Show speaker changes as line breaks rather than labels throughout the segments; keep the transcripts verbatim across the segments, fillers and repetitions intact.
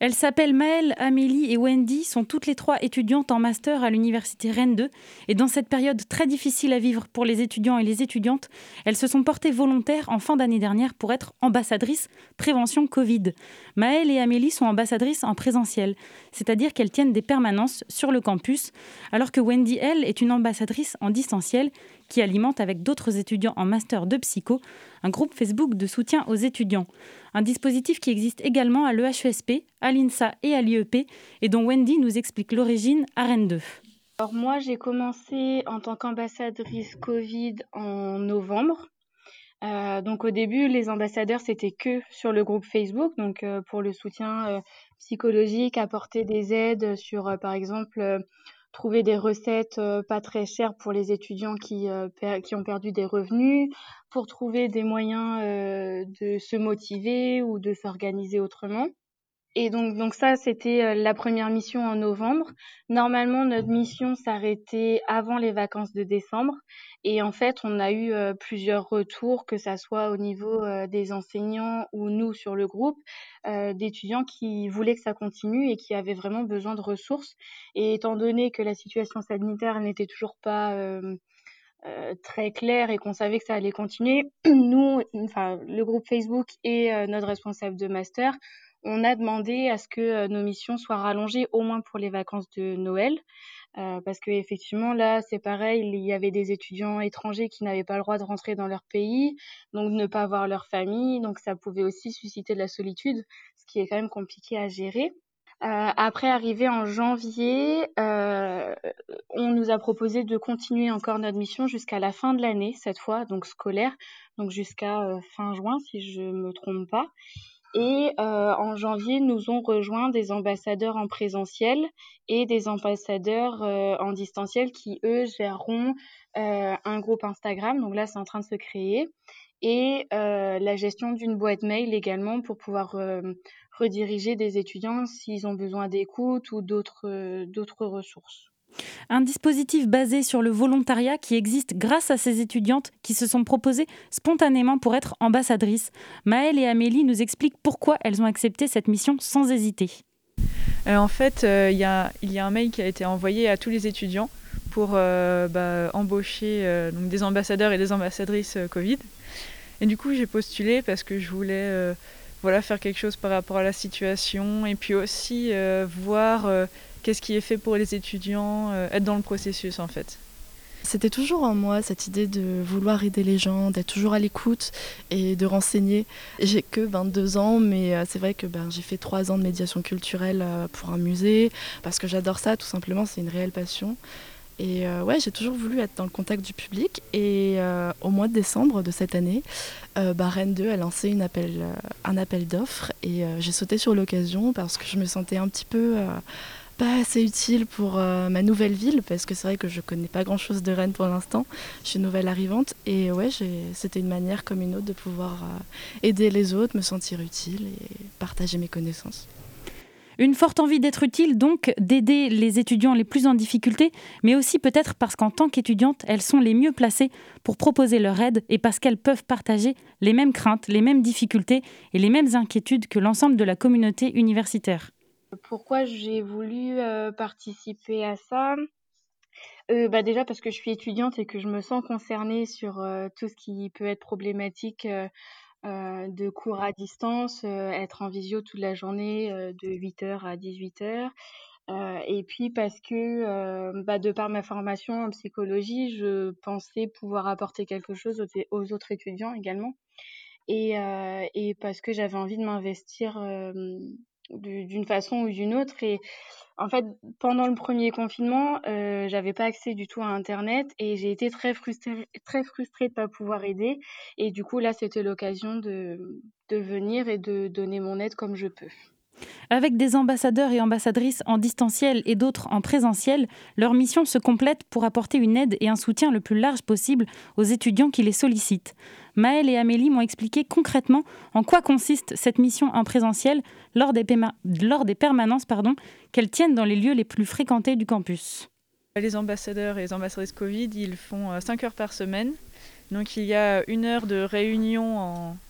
Elles s'appellent Maëlle, Amélie et Wendy, sont toutes les trois étudiantes en master à l'université Rennes deux. Et dans cette période très difficile à vivre pour les étudiants et les étudiantes, elles se sont portées volontaires en fin d'année dernière pour être ambassadrices prévention Covid. Maëlle et Amélie sont ambassadrices en présentiel, c'est-à-dire qu'elles tiennent des permanences sur le campus, alors que Wendy, elle, est une ambassadrice en distanciel qui alimente avec d'autres étudiants en master de psycho un groupe Facebook de soutien aux étudiants. Un dispositif qui existe également à l'E H E S P, à l'INSA et à l'I E P et dont Wendy nous explique l'origine à Rennes deux.
Alors moi, j'ai commencé en tant qu'ambassadrice Covid en novembre. Euh, donc au début, les ambassadeurs, c'était que sur le groupe Facebook, donc euh, pour le soutien euh, psychologique, apporter des aides sur, euh, par exemple, euh, trouver des recettes euh, pas très chères pour les étudiants qui, euh, per- qui ont perdu des revenus, pour trouver des moyens euh, de se motiver ou de s'organiser autrement. Et donc, donc ça, c'était euh, la première mission en novembre. Normalement, notre mission s'arrêtait avant les vacances de décembre. Et en fait, on a eu euh, plusieurs retours, que ça soit au niveau euh, des enseignants ou nous sur le groupe, euh, d'étudiants qui voulaient que ça continue et qui avaient vraiment besoin de ressources. Et étant donné que la situation sanitaire n'était toujours pas euh, euh, très claire et qu'on savait que ça allait continuer, nous, enfin, le groupe Facebook et euh, notre responsable de master, on a demandé à ce que euh, nos missions soient rallongées au moins pour les vacances de Noël. Euh, parce que effectivement là c'est pareil, il y avait des étudiants étrangers qui n'avaient pas le droit de rentrer dans leur pays, donc ne pas voir leur famille, donc ça pouvait aussi susciter de la solitude, ce qui est quand même compliqué à gérer. Euh, après, arrivé en janvier, euh, on nous a proposé de continuer encore notre mission jusqu'à la fin de l'année, cette fois, donc scolaire, donc jusqu'à euh, fin juin, si je me trompe pas. Et euh, en janvier, nous ont rejoint des ambassadeurs en présentiel et des ambassadeurs euh, en distanciel qui, eux, géreront euh, un groupe Instagram. Donc là, c'est en train de se créer. Et euh, la gestion d'une boîte mail également pour pouvoir euh, rediriger des étudiants s'ils ont besoin d'écoute ou d'autres, euh, d'autres ressources.
Un dispositif basé sur le volontariat qui existe grâce à ces étudiantes qui se sont proposées spontanément pour être ambassadrices. Maëlle et Amélie nous expliquent pourquoi elles ont accepté cette mission sans hésiter.
Euh, en fait, euh, y a, il y a un mail qui a été envoyé à tous les étudiants pour euh, bah, embaucher euh, donc des ambassadeurs et des ambassadrices euh, Covid. Et du coup, j'ai postulé parce que je voulais euh, voilà, faire quelque chose par rapport à la situation et puis aussi euh, voir euh, qu'est-ce qui est fait pour les étudiants, euh, être dans le processus en fait.
C'était toujours en moi cette idée de vouloir aider les gens, d'être toujours à l'écoute et de renseigner. J'ai que vingt-deux ans, mais c'est vrai que ben, j'ai fait trois ans de médiation culturelle pour un musée, parce que j'adore ça, tout simplement, c'est une réelle passion. Et euh, ouais, j'ai toujours voulu être dans le contact du public. Et euh, au mois de décembre de cette année, euh, bah, Rennes deux a lancé une appel, euh, un appel d'offres et euh, j'ai sauté sur l'occasion parce que je me sentais un petit peu euh, pas assez utile pour euh, ma nouvelle ville, parce que c'est vrai que je connais pas grand-chose de Rennes pour l'instant. Je suis nouvelle arrivante et ouais, j'ai, c'était une manière comme une autre de pouvoir euh, aider les autres, me sentir utile et partager mes connaissances.
Une forte envie d'être utile, donc d'aider les étudiants les plus en difficulté, mais aussi peut-être parce qu'en tant qu'étudiantes, elles sont les mieux placées pour proposer leur aide et parce qu'elles peuvent partager les mêmes craintes, les mêmes difficultés et les mêmes inquiétudes que l'ensemble de la communauté universitaire.
Pourquoi j'ai voulu euh, participer à ça ? Euh, bah déjà parce que je suis étudiante et que je me sens concernée sur euh, tout ce qui peut être problématique euh, euh, de cours à distance, euh, être en visio toute la journée euh, de huit heures à dix-huit heures. Euh, et puis parce que euh, bah, de par ma formation en psychologie, je pensais pouvoir apporter quelque chose aux, aux autres étudiants également. Et, euh, et parce que j'avais envie de m'investir euh, du- d'une façon ou d'une autre. Et en fait, pendant le premier confinement, euh, j'avais pas accès du tout à Internet et j'ai été très frustrée, très frustrée de pas pouvoir aider. Et du coup, là, c'était l'occasion de, de venir et de donner mon aide comme je peux.
Avec des ambassadeurs et ambassadrices en distanciel et d'autres en présentiel, leur mission se complète pour apporter une aide et un soutien le plus large possible aux étudiants qui les sollicitent. Maëlle et Amélie m'ont expliqué concrètement en quoi consiste cette mission en présentiel lors des, péma- lors des permanences pardon, qu'elles tiennent dans les lieux les plus fréquentés du campus.
Les ambassadeurs et les ambassadrices Covid, ils font cinq heures par semaine. Donc il y a une heure de réunion en,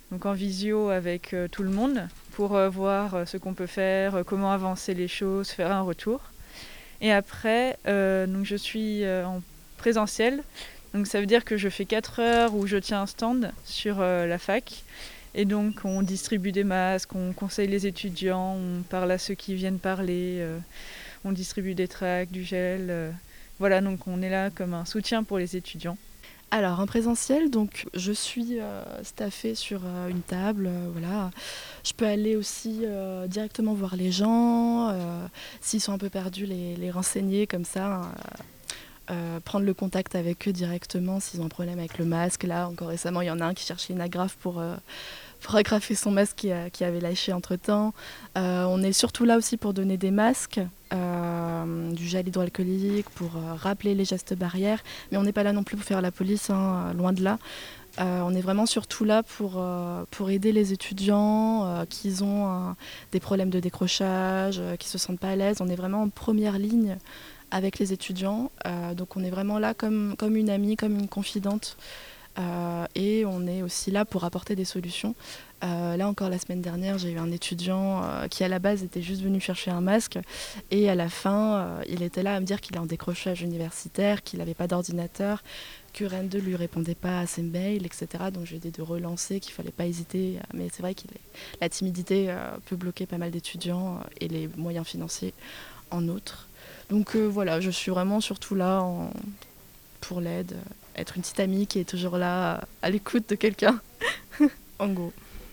donc en visio avec euh, tout le monde, pour euh, voir euh, ce qu'on peut faire, euh, comment avancer les choses, faire un retour. Et après, euh, donc je suis euh, en présentiel, donc ça veut dire que je fais quatre heures où je tiens un stand sur euh, la fac. Et donc on distribue des masques, on conseille les étudiants, on parle à ceux qui viennent parler, euh, on distribue des tracts, du gel. euh, Voilà, donc on est là comme un soutien pour les étudiants.
Alors, en présentiel, donc je suis euh, staffée sur euh, une table, euh, voilà. Je peux aller aussi euh, directement voir les gens, euh, s'ils sont un peu perdus, les, les renseigner comme ça, euh, euh, prendre le contact avec eux directement s'ils ont un problème avec le masque. Là, encore récemment, il y en a un qui cherchait une agrafe pour, euh, pour agrafer son masque qui, a- qui avait lâché entre-temps. Euh, on est surtout là aussi pour donner des masques, euh, du gel hydroalcoolique, pour euh, rappeler les gestes barrières. Mais on n'est pas là non plus pour faire la police, hein, loin de là. Euh, on est vraiment surtout là pour, euh, pour aider les étudiants euh, qui ont euh, des problèmes de décrochage, euh, qui ne se sentent pas à l'aise. On est vraiment en première ligne avec les étudiants. Euh, donc on est vraiment là comme, comme une amie, comme une confidente. Euh, et on est aussi là pour apporter des solutions. Euh, là encore, la semaine dernière, j'ai eu un étudiant euh, qui à la base était juste venu chercher un masque et à la fin, euh, il était là à me dire qu'il est en décrochage universitaire, qu'il n'avait pas d'ordinateur, que Rennes deux lui répondait pas à ses mails, et cetera. Donc j'ai dit de relancer, qu'il fallait pas hésiter. Mais c'est vrai que la timidité euh, peut bloquer pas mal d'étudiants euh, et les moyens financiers en outre. Donc euh, voilà, je suis vraiment surtout là en, pour l'aide, euh, être une petite amie qui est toujours là, euh, à l'écoute de quelqu'un, en gros.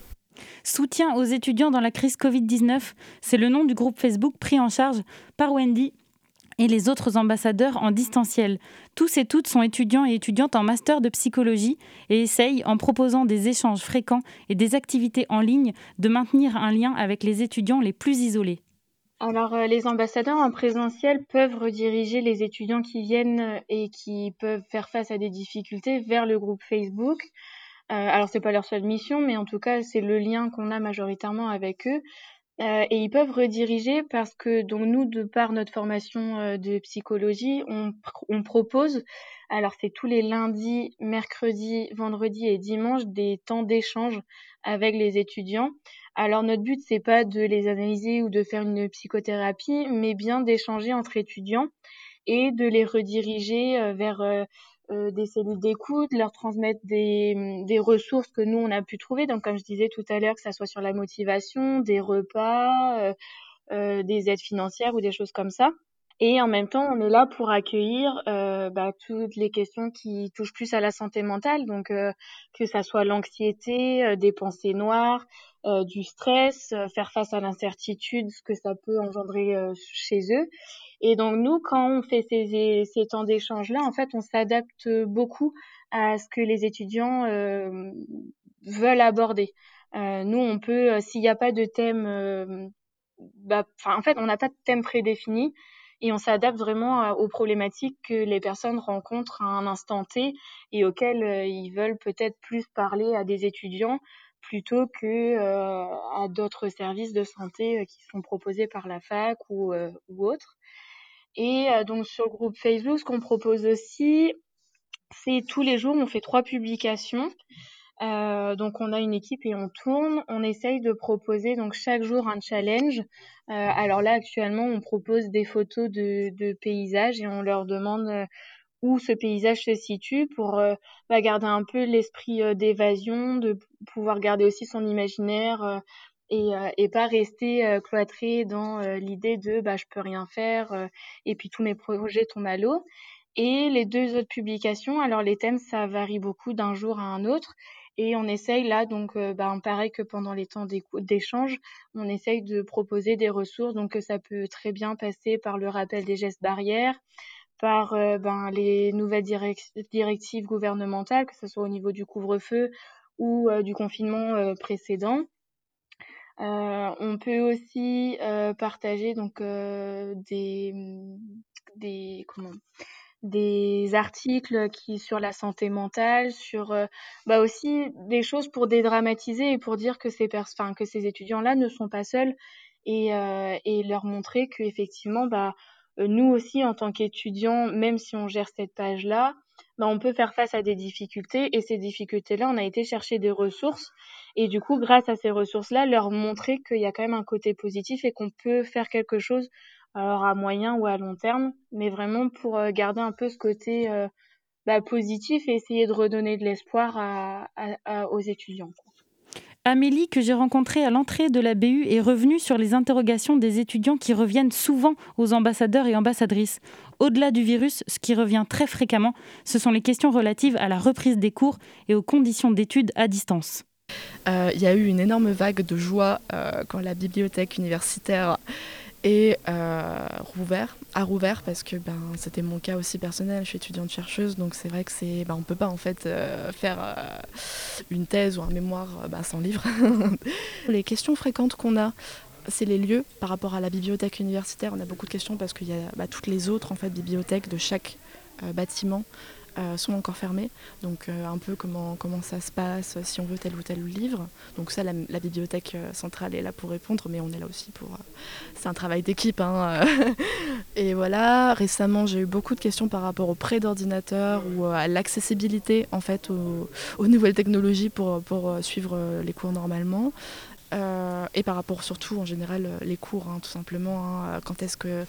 Soutien aux étudiants dans la crise covid dix-neuf, c'est le nom du groupe Facebook pris en charge par Wendy et les autres ambassadeurs en distanciel. Tous et toutes sont étudiants et étudiantes en master de psychologie et essayent, en proposant des échanges fréquents et des activités en ligne, de maintenir un lien avec les étudiants les plus isolés.
Alors, euh, les ambassadeurs en présentiel peuvent rediriger les étudiants qui viennent euh, et qui peuvent faire face à des difficultés vers le groupe Facebook. Euh, alors, c'est pas leur seule mission, mais en tout cas, c'est le lien qu'on a majoritairement avec eux. Euh, et ils peuvent rediriger parce que donc nous, de par notre formation euh, de psychologie, on, pr- on propose, alors c'est tous les lundis, mercredis, vendredis et dimanches, des temps d'échange avec les étudiants. Alors notre but, c'est pas de les analyser ou de faire une psychothérapie, mais bien d'échanger entre étudiants et de les rediriger euh, vers euh, euh, des cellules d'écoute, leur transmettre des, des ressources que nous, on a pu trouver. Donc, comme je disais tout à l'heure, que ça soit sur la motivation, des repas, euh, euh, des aides financières ou des choses comme ça. Et en même temps, on est là pour accueillir euh, bah, toutes les questions qui touchent plus à la santé mentale, donc euh, que ça soit l'anxiété, euh, des pensées noires, euh, du stress, euh, faire face à l'incertitude, ce que ça peut engendrer euh, chez eux. Et donc nous, quand on fait ces, ces temps d'échange-là, en fait, on s'adapte beaucoup à ce que les étudiants euh, veulent aborder. Euh, nous, on peut, euh, s'il n'y a pas de thème, euh, bah, enfin, en fait, on n'a pas de thème prédéfini et on s'adapte vraiment euh, aux problématiques que les personnes rencontrent à un instant T et auxquelles euh, ils veulent peut-être plus parler à des étudiants plutôt que euh, à d'autres services de santé euh, qui sont proposés par la fac ou, euh, ou autres. Et euh, donc sur le groupe Facebook, ce qu'on propose aussi, c'est tous les jours, on fait trois publications. Euh, donc on a une équipe et on tourne. On essaye de proposer donc chaque jour un challenge. Euh, alors là actuellement, on propose des photos de, de paysages et on leur demande euh, où ce paysage se situe pour euh, bah, garder un peu l'esprit euh, d'évasion, de p- pouvoir garder aussi son imaginaire euh, et, euh, et pas rester euh, cloîtré dans euh, l'idée de bah je peux rien faire euh, et puis tous mes projets tombent à l'eau. Et les deux autres publications, alors les thèmes ça varie beaucoup d'un jour à un autre et on essaye là donc euh, bah, pareil que pendant les temps d'écou- d'échange, on essaye de proposer des ressources donc euh, ça peut très bien passer par le rappel des gestes barrières, par euh, ben, les nouvelles direc- directives gouvernementales, que ce soit au niveau du couvre-feu ou euh, du confinement euh, précédent. Euh, on peut aussi euh, partager donc euh, des des comment des articles qui sur la santé mentale, sur euh, bah aussi des choses pour dédramatiser et pour dire que ces pers- enfin, que ces étudiants-là ne sont pas seuls et euh, et leur montrer que effectivement bah euh, nous aussi en tant qu'étudiants, même si on gère cette page-là, bah, on peut faire face à des difficultés et ces difficultés-là, on a été chercher des ressources et du coup, grâce à ces ressources-là, leur montrer qu'il y a quand même un côté positif et qu'on peut faire quelque chose, alors à moyen ou à long terme, mais vraiment pour euh, garder un peu ce côté euh, bah, positif et essayer de redonner de l'espoir à, à- à- aux étudiants.
Amélie, que j'ai rencontrée à l'entrée de la B U, est revenue sur les interrogations des étudiants qui reviennent souvent aux ambassadeurs et ambassadrices. Au-delà du virus, ce qui revient très fréquemment, ce sont les questions relatives à la reprise des cours et aux conditions d'études à distance.
Euh, Il y a eu une énorme vague de joie euh, quand la bibliothèque universitaire est euh, rouvert, a rouvert parce que ben, c'était mon cas aussi personnel, je suis étudiante chercheuse, donc c'est vrai que c'est, ben, on ne peut pas en fait euh, faire euh, une thèse ou un mémoire ben, sans livre. Les questions fréquentes qu'on a, c'est les lieux par rapport à la bibliothèque universitaire. On a beaucoup de questions parce qu'il y a ben, toutes les autres en fait, bibliothèques de chaque euh, bâtiment Euh, sont encore fermés, donc euh, un peu comment, comment ça se passe, si on veut tel ou tel livre. Donc ça, la, la bibliothèque euh, centrale est là pour répondre, mais on est là aussi pour... Euh, c'est un travail d'équipe. Hein, et voilà, récemment, j'ai eu beaucoup de questions par rapport aux prêts d'ordinateur ou euh, à l'accessibilité, en fait, aux, aux nouvelles technologies pour, pour euh, suivre euh, les cours normalement. Euh, et par rapport surtout, en général, euh, les cours, hein, tout simplement. Hein, quand est-ce que...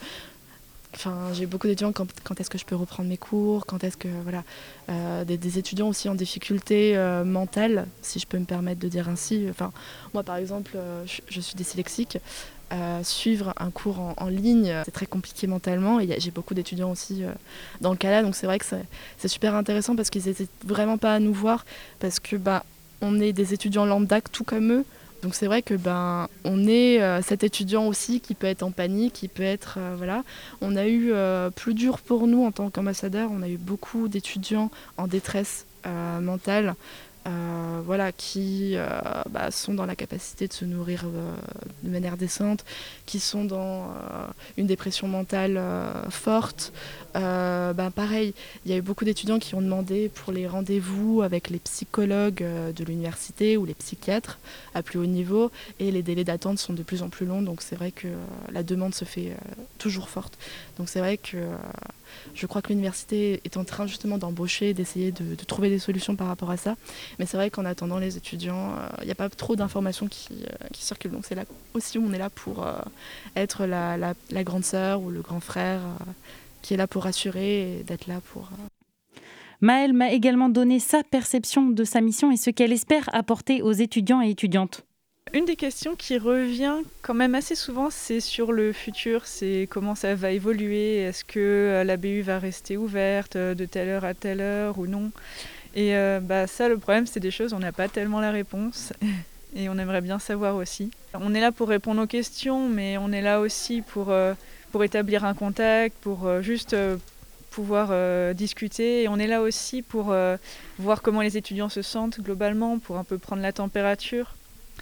Enfin, j'ai beaucoup d'étudiants, quand, quand est-ce que je peux reprendre mes cours, quand est-ce que, voilà, euh, des, des étudiants aussi en difficulté euh, mentale, si je peux me permettre de dire ainsi. Enfin, moi, par exemple, euh, je, je suis dyslexique. Euh, suivre un cours en, en ligne, c'est très compliqué mentalement. Et y a, j'ai beaucoup d'étudiants aussi euh, dans le cas-là, donc c'est vrai que c'est, c'est super intéressant parce qu'ils n'hésitent vraiment pas à nous voir, parce que bah, on est des étudiants lambda tout comme eux. Donc c'est vrai que ben on est euh, cet étudiant aussi qui peut être en panique, qui peut être euh, voilà. On a eu euh, plus dur pour nous en tant qu'ambassadeur, on a eu beaucoup d'étudiants en détresse euh, mentale, euh, voilà, qui euh, bah, sont dans la capacité de se nourrir euh, de manière décente, qui sont dans euh, une dépression mentale euh, forte. Euh, ben pareil, il y a eu beaucoup d'étudiants qui ont demandé pour les rendez-vous avec les psychologues euh, de l'université ou les psychiatres à plus haut niveau, et les délais d'attente sont de plus en plus longs, donc c'est vrai que euh, la demande se fait euh, toujours forte. Donc c'est vrai que euh, je crois que l'université est en train justement d'embaucher, d'essayer de, de trouver des solutions par rapport à ça, mais c'est vrai qu'en attendant les étudiants, il euh, n'y a pas trop d'informations qui, euh, qui circulent, donc c'est là aussi où on est là pour euh, être la, la, la grande sœur ou le grand frère euh, qui est là pour rassurer et d'être là pour... Euh...
Maëlle m'a également donné sa perception de sa mission et ce qu'elle espère apporter aux étudiants et étudiantes.
Une des questions qui revient quand même assez souvent, c'est sur le futur, c'est comment ça va évoluer, est-ce que la B U va rester ouverte de telle heure à telle heure ou non. Et euh, bah, ça, le problème, c'est des choses, on n'a pas tellement la réponse et on aimerait bien savoir aussi. On est là pour répondre aux questions, mais on est là aussi pour... Euh, pour établir un contact, pour euh, juste euh, pouvoir euh, discuter. Et on est là aussi pour euh, voir comment les étudiants se sentent globalement, pour un peu prendre la température.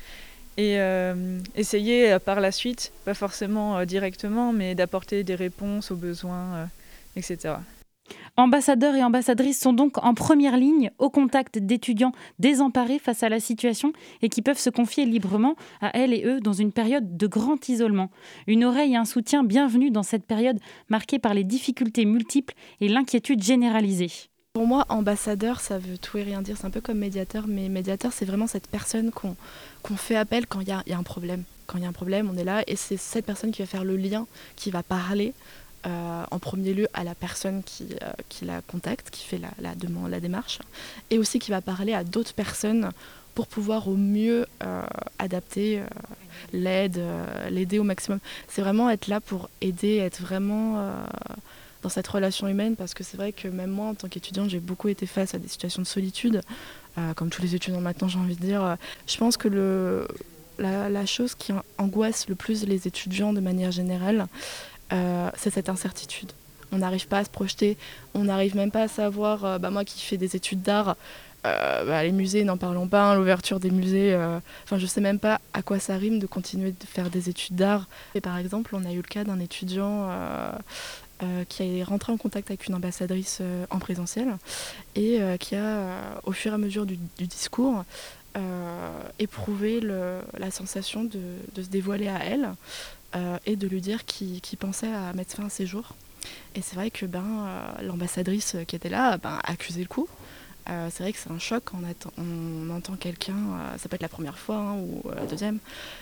Et euh, essayer euh, par la suite, pas forcément euh, directement, mais d'apporter des réponses aux besoins, euh, et cetera.
Ambassadeurs et ambassadrices sont donc en première ligne au contact d'étudiants désemparés face à la situation et qui peuvent se confier librement à elles et eux dans une période de grand isolement. Une oreille et un soutien bienvenus dans cette période marquée par les difficultés multiples et l'inquiétude généralisée.
Pour moi, ambassadeur, ça veut tout et rien dire. C'est un peu comme médiateur, mais médiateur, c'est vraiment cette personne qu'on, qu'on fait appel quand il y a, y a un problème. Quand il y a un problème, on est là et c'est cette personne qui va faire le lien, qui va parler Euh, en premier lieu à la personne qui, euh, qui la contacte, qui fait la, la demande, la démarche, et aussi qui va parler à d'autres personnes pour pouvoir au mieux euh, adapter euh, l'aide, euh, l'aider au maximum. C'est vraiment être là pour aider, être vraiment euh, dans cette relation humaine, parce que c'est vrai que même moi, en tant qu'étudiante, j'ai beaucoup été face à des situations de solitude, euh, comme tous les étudiants maintenant, j'ai envie de dire. Je pense que le, la, la chose qui angoisse le plus les étudiants de manière générale, Euh, c'est cette incertitude. On n'arrive pas à se projeter, on n'arrive même pas à savoir, euh, bah moi qui fais des études d'art, euh, bah les musées, n'en parlons pas, hein, l'ouverture des musées, enfin euh, je sais même pas à quoi ça rime de continuer de faire des études d'art. Et par exemple, on a eu le cas d'un étudiant euh, euh, qui est rentré en contact avec une ambassadrice euh, en présentiel et euh, qui a, euh, au fur et à mesure du, du discours, euh, éprouvé le, la sensation de, de se dévoiler à elle. Euh, et de lui dire qu'il, qu'il pensait à mettre fin à ses jours. Et c'est vrai que ben, euh, l'ambassadrice qui était là ben, a accusé le coup. Euh, c'est vrai que c'est un choc quand on, attend, on entend quelqu'un, euh, ça peut être la première fois hein, ou euh, la deuxième.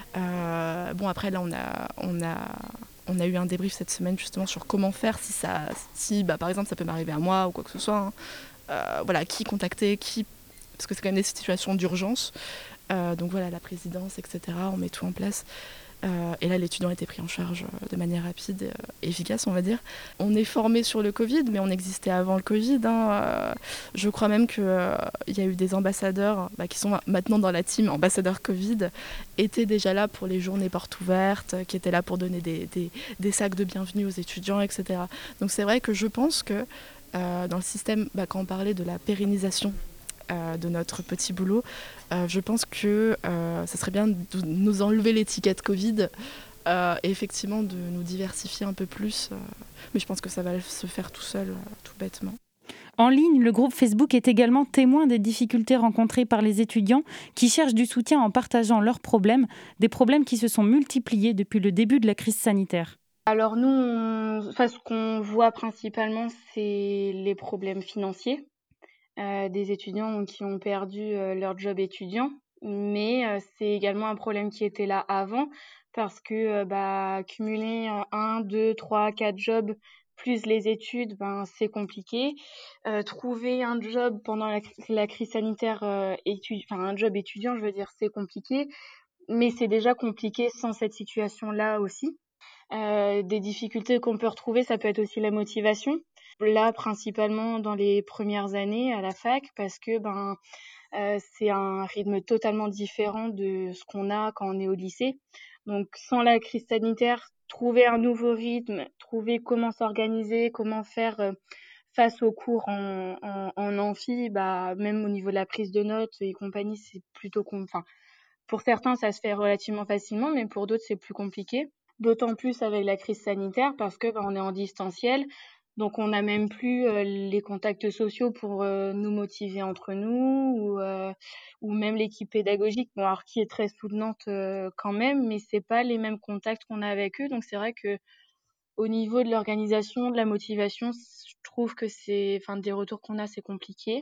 Euh, bon après là on a, on, a, on a eu un débrief cette semaine justement sur comment faire si, ça, si bah, par exemple ça peut m'arriver à moi ou quoi que ce soit. Hein. Euh, voilà, qui contacter, qui... parce que c'est quand même des situations d'urgence. Euh, donc voilà, la présidence, et cetera. On met tout en place. Euh, et là, l'étudiant a été pris en charge euh, de manière rapide et euh, efficace, on va dire. On est formé sur le Covid, mais on existait avant le Covid. Hein. Euh, je crois même qu'il euh, y a eu des ambassadeurs bah, qui sont maintenant dans la team ambassadeurs Covid, étaient déjà là pour les journées portes ouvertes, qui étaient là pour donner des, des, des sacs de bienvenue aux étudiants, et cetera. Donc c'est vrai que je pense que euh, dans le système, bah, quand on parlait de la pérennisation euh, de notre petit boulot, Euh, je pense que euh, ça serait bien de nous enlever l'étiquette Covid euh, et effectivement de nous diversifier un peu plus. Euh, mais je pense que ça va se faire tout seul, euh, tout bêtement.
En ligne, le groupe Facebook est également témoin des difficultés rencontrées par les étudiants qui cherchent du soutien en partageant leurs problèmes, des problèmes qui se sont multipliés depuis le début de la crise sanitaire.
Alors nous, on... enfin, ce qu'on voit principalement, c'est les problèmes financiers. Euh, des étudiants qui ont perdu euh, leur job étudiant, mais euh, c'est également un problème qui était là avant parce que euh, bah, cumuler un, deux, trois, quatre jobs plus les études, ben c'est compliqué. Euh, trouver un job pendant la, la crise sanitaire, euh, étu- enfin un job étudiant, je veux dire, c'est compliqué, mais c'est déjà compliqué sans cette situation-là aussi. Euh, des difficultés qu'on peut retrouver, ça peut être aussi la motivation. Là, principalement dans les premières années à la fac, parce que ben euh, c'est un rythme totalement différent de ce qu'on a quand on est au lycée. Donc, sans la crise sanitaire, trouver un nouveau rythme, trouver comment s'organiser, comment faire euh, face aux cours en, en, en amphi, bah même au niveau de la prise de notes et compagnie, c'est plutôt com- enfin pour certains, ça se fait relativement facilement, mais pour d'autres, c'est plus compliqué. D'autant plus avec la crise sanitaire parce que ben, on est en distanciel. Donc, on n'a même plus euh, les contacts sociaux pour euh, nous motiver entre nous ou, euh, ou même l'équipe pédagogique, bon, alors qui est très soutenante euh, quand même, mais c'est pas les mêmes contacts qu'on a avec eux. Donc, c'est vrai que au niveau de l'organisation, de la motivation, je trouve que c'est, enfin, des retours qu'on a, c'est compliqué.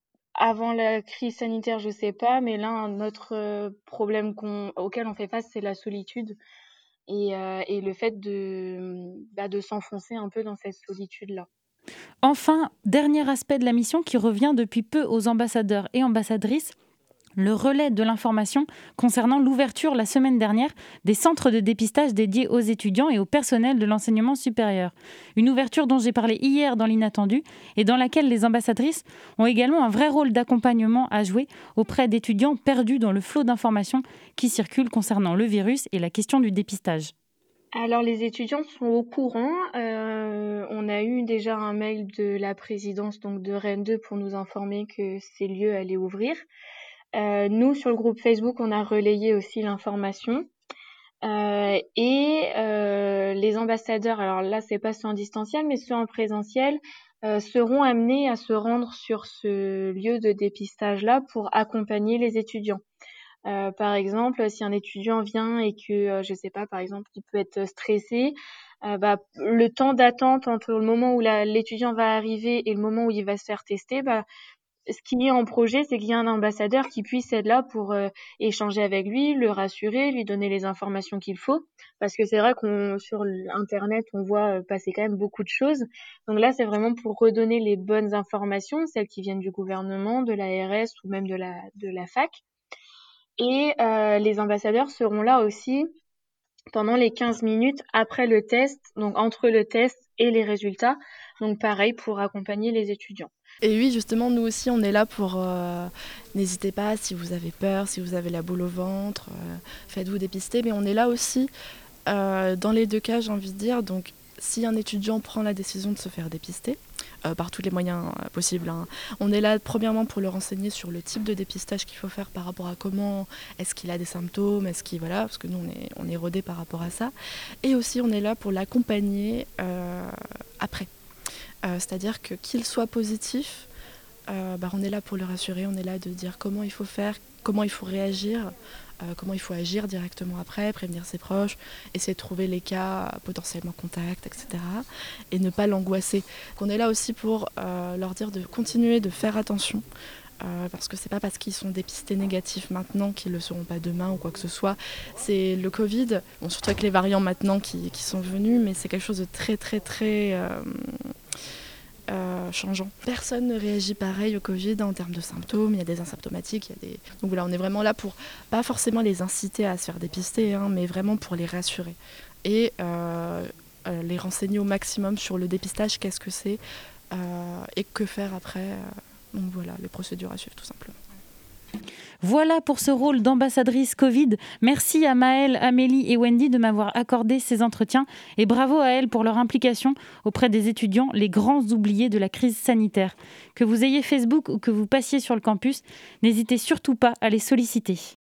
Avant la crise sanitaire, je sais pas, mais là, un autre euh, problème qu'on, auquel on fait face, c'est la solitude et, euh, et le fait de, bah, de s'enfoncer un peu dans cette solitude-là.
Enfin, dernier aspect de la mission qui revient depuis peu aux ambassadeurs et ambassadrices, le relais de l'information concernant l'ouverture la semaine dernière des centres de dépistage dédiés aux étudiants et au personnel de l'enseignement supérieur. Une ouverture dont j'ai parlé hier dans l'Inattendu et dans laquelle les ambassadrices ont également un vrai rôle d'accompagnement à jouer auprès d'étudiants perdus dans le flot d'informations qui circulent concernant le virus et la question du dépistage.
Alors les étudiants sont au courant. Euh, on a eu déjà un mail de la présidence donc de Rennes deux pour nous informer que ces lieux allaient ouvrir. Euh, nous, sur le groupe Facebook, on a relayé aussi l'information. Euh, et euh, les ambassadeurs, alors là, c'est pas ceux en distanciel, mais ceux en présentiel, euh, seront amenés à se rendre sur ce lieu de dépistage-là pour accompagner les étudiants. Euh, par exemple, si un étudiant vient et que, euh, je sais pas, par exemple, il peut être stressé, euh, bah, le temps d'attente entre le moment où la, l'étudiant va arriver et le moment où il va se faire tester, bah, ce qui est en projet, c'est qu'il y a un ambassadeur qui puisse être là pour euh, échanger avec lui, le rassurer, lui donner les informations qu'il faut. Parce que c'est vrai qu'on sur Internet, on voit euh, passer quand même beaucoup de choses. Donc là, c'est vraiment pour redonner les bonnes informations, celles qui viennent du gouvernement, de l'A R S ou même de la, de la fac. Et euh, les ambassadeurs seront là aussi pendant les quinze minutes après le test, donc entre le test et les résultats. Donc pareil pour accompagner les étudiants.
Et oui, justement, nous aussi, on est là pour... Euh, n'hésitez pas, si vous avez peur, si vous avez la boule au ventre, euh, faites-vous dépister. Mais on est là aussi, euh, dans les deux cas, j'ai envie de dire. Donc, si un étudiant prend la décision de se faire dépister, euh, par tous les moyens euh, possibles, hein, on est là, premièrement, pour le renseigner sur le type de dépistage qu'il faut faire par rapport à comment est-ce qu'il a des symptômes, est-ce qu'il... Voilà, parce que nous, on est, on est rodés par rapport à ça. Et aussi, on est là pour l'accompagner euh, après. Euh, c'est-à-dire que qu'il soit positif, euh, bah, on est là pour le rassurer, on est là de dire comment il faut faire, comment il faut réagir euh, comment il faut agir directement après, prévenir ses proches, essayer de trouver les cas potentiellement contacts, et cetera. Et ne pas l'angoisser. On est là aussi pour euh, leur dire de continuer de faire attention. Euh, parce que c'est pas parce qu'ils sont dépistés négatifs maintenant qu'ils le seront pas demain ou quoi que ce soit. C'est le Covid, bon, surtout avec les variants maintenant qui, qui sont venus, mais c'est quelque chose de très très très euh, euh, changeant. Personne ne réagit pareil au Covid en termes de symptômes, il y a des asymptomatiques, il y a des... Donc voilà, on est vraiment là pour pas forcément les inciter à se faire dépister, hein, mais vraiment pour les rassurer. Et euh, euh, les renseigner au maximum sur le dépistage, qu'est-ce que c'est euh, et que faire après. Euh, Donc voilà, les procédures à suivre tout simplement.
Voilà pour ce rôle d'ambassadrice Covid. Merci à Maëlle, Amélie et Wendy de m'avoir accordé ces entretiens et bravo à elles pour leur implication auprès des étudiants, les grands oubliés de la crise sanitaire. Que vous ayez Facebook ou que vous passiez sur le campus, n'hésitez surtout pas à les solliciter.